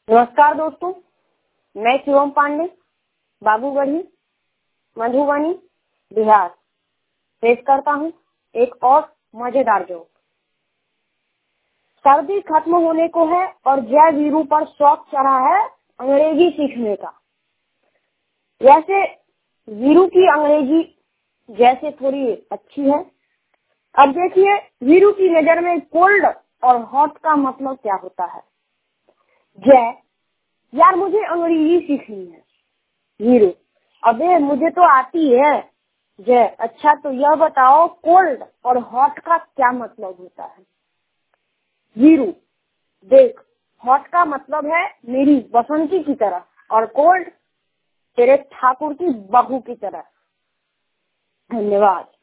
नमस्कार दोस्तों, मैं शिवम पांडे, बाबूगढ़ी, मधुबनी, बिहार पेश करता हूँ एक और मजेदार जोक। सर्दी खत्म होने को है और जय वीरू पर शौक चढ़ा है अंग्रेजी सीखने का। वैसे वीरू की अंग्रेजी जैसे थोड़ी अच्छी है। अब देखिए वीरू की नजर में कोल्ड और हॉट का मतलब क्या होता है। जय, यार मुझे अंग्रेजी सीखनी है। वीरू, अबे मुझे तो आती है। जय, अच्छा तो यह बताओ कोल्ड और हॉट का क्या मतलब होता है। वीरू, देख, हॉट का मतलब है मेरी बसंती की तरह और कोल्ड तेरे ठाकुर की बहू की तरह। धन्यवाद।